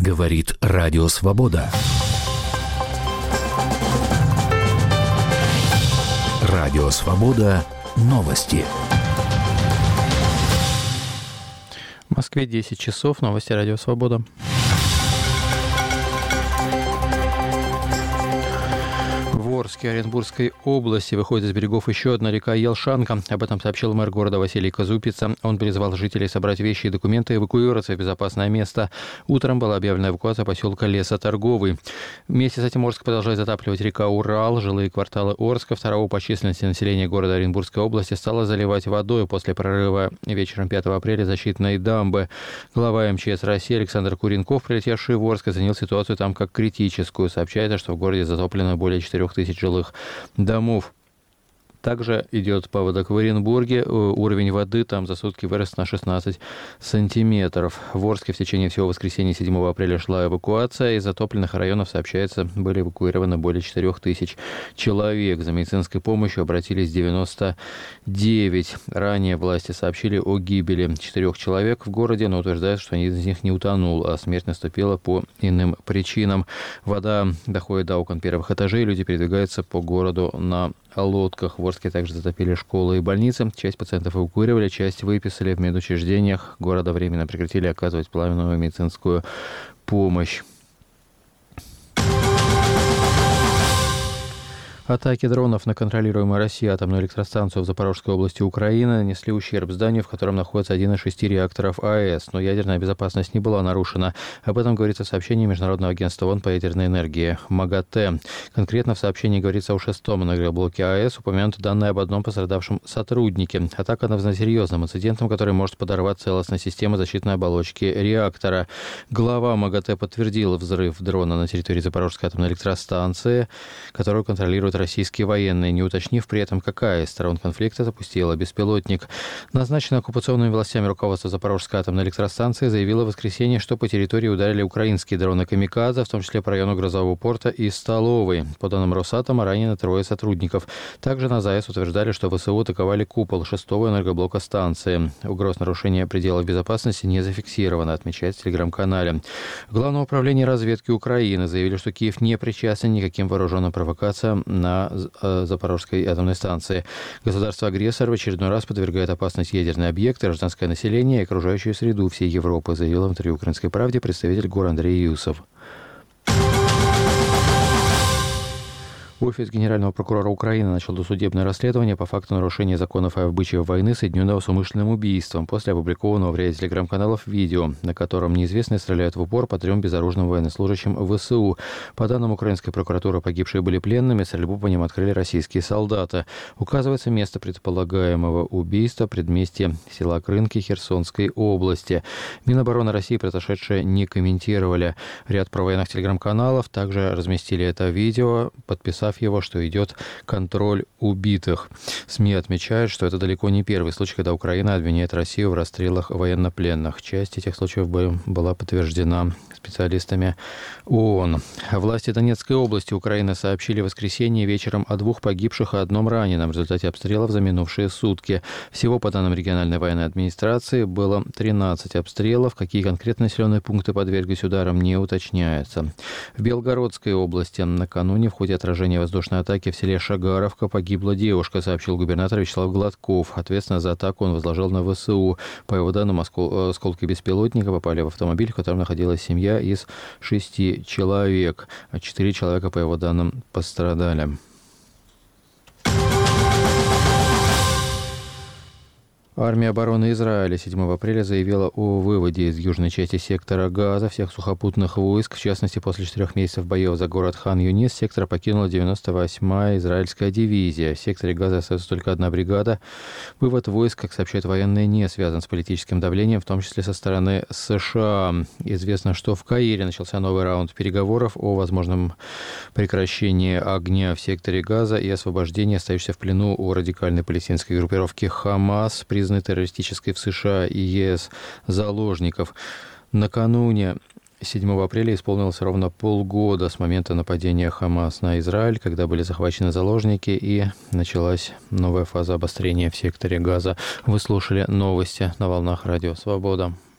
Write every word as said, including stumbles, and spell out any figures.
Говорит Радио Свобода. Радио Свобода. Новости. В Москве десять часов. Новости Радио Свобода. В Орске Оренбургской области выходит из берегов еще одна река Елшанка. Об этом сообщил мэр города Василий Казупица. Он призвал жителей собрать вещи и документы и эвакуироваться в безопасное место. Утром была объявлена эвакуация поселка Лесоторговый. Вместе с этим Орск продолжает затапливать река Урал. Жилые кварталы Орска, второго по численности населения города Оренбургской области, стало заливать водой после прорыва вечером пятого апреля защитной дамбы. Глава эм че эс России Александр Куренков, прилетевший в Орск, оценил ситуацию там как критическую. Сообщается, что в городе затоплено более четырех тысяч жилых домов. Также идет паводок в Оренбурге. Уровень воды там за сутки вырос на шестнадцать сантиметров. В Орске в течение всего воскресенья седьмого апреля шла эвакуация. Из затопленных районов, сообщается, были эвакуированы более четырех тысяч человек. За медицинской помощью обратились девяносто девять. Ранее власти сообщили о гибели четырех человек в городе, но утверждают, что ни из них не утонул, а смерть наступила по иным причинам. Вода доходит до окон первых этажей, люди передвигаются по городу на лодках. В Орске также затопили школы и больницы. Часть пациентов эвакуировали, часть выписали. В медучреждениях города временно прекратили оказывать плановую медицинскую помощь. Атаки дронов на контролируемую Россией атомную электростанцию в Запорожской области Украины нанесли ущерб зданию, в котором находится один из шести реакторов АЭС, но ядерная безопасность не была нарушена. Об этом говорится в сообщении Международного агентства ООН по ядерной энергии МАГАТЭ. Конкретно в сообщении говорится о шестом энергоблоке АЭС, упомянуты данные об одном пострадавшем сотруднике. Атака названа серьезным инцидентом, который может подорвать целостность системы защитной оболочки реактора. Глава МАГАТЭ подтвердил взрыв дрона на территории Запорожской атомной электростанции, которую контролирует российские военные, не уточнив при этом, какая из сторон конфликта запустила беспилотник. Назначенное оккупационными властями руководство Запорожской атомной электростанции заявило в воскресенье, что по территории ударили украинские дроны «Камикадзе», в том числе по району Грозового порта и Столовой. По данным Росатома, ранены трое сотрудников. Также на ЗАЭС утверждали, что ВСУ атаковали купол шестого энергоблока станции. Угроз нарушения пределов безопасности не зафиксировано, отмечает в телеграм-канале. В Главном управлении разведки Украины заявили, что Киев не причастен никаким вооруженным провокациям на Запорожской атомной станции. Государство-агрессор в очередной раз подвергает опасности ядерные объекты, гражданское население и окружающую среду всей Европы, заявил в интервью «Украинской правде» представитель ГУР Андрей Юсов. Офис Генерального прокурора Украины начал досудебное расследование по факту нарушения законов о обычаях войны, соединенного с умышленным убийством, после опубликованного в ряде телеграм-каналов видео, на котором неизвестные стреляют в упор по трем безоружным военнослужащим ВСУ. По данным украинской прокуратуры, погибшие были пленными, стрельбу по ним открыли российские солдаты. Указывается место предполагаемого убийства, предместье села Крынки Херсонской области. Минобороны России произошедшее не комментировали. Ряд провоенных телеграм-каналов также разместили это видео, подписав его, что идет контроль убитых. СМИ отмечают, что это далеко не первый случай, когда Украина обвиняет Россию в расстрелах военнопленных. Часть этих случаев была подтверждена специалистами ООН. Власти Донецкой области Украины сообщили в воскресенье вечером о двух погибших и одном раненом в результате обстрелов за минувшие сутки. Всего, по данным региональной военной администрации, было тринадцать обстрелов. Какие конкретно населенные пункты подверглись ударам, не уточняется. В Белгородской области накануне в ходе отражения воздушной атаки в селе Шагаровка погибла девушка, сообщил губернатор Вячеслав Гладков. Ответственность за атаку он возложил на ВСУ. По его данным, осколки беспилотника попали в автомобиль, в котором находилась семья из шести человек. Четыре человека, по его данным, пострадали. Армия обороны Израиля седьмого апреля заявила о выводе из южной части сектора Газа всех сухопутных войск. В частности, после четырех месяцев боев за город Хан-Юнис сектор покинула девяносто восьмая израильская дивизия. В секторе Газа остается только одна бригада. Вывод войск, как сообщают военные, не связан с политическим давлением, в том числе со стороны США. Известно, что в Каире начался новый раунд переговоров о возможном прекращении огня в секторе Газа и освобождении остающихся в плену у радикальной палестинской группировки «Хамас», признанной террористической в США и ЕС, заложников. Накануне седьмого апреля исполнилось ровно полгода с момента нападения Хамас на Израиль, когда были захвачены заложники, и началась новая фаза обострения в секторе Газа. Вы слушали новости на волнах Радио Свобода.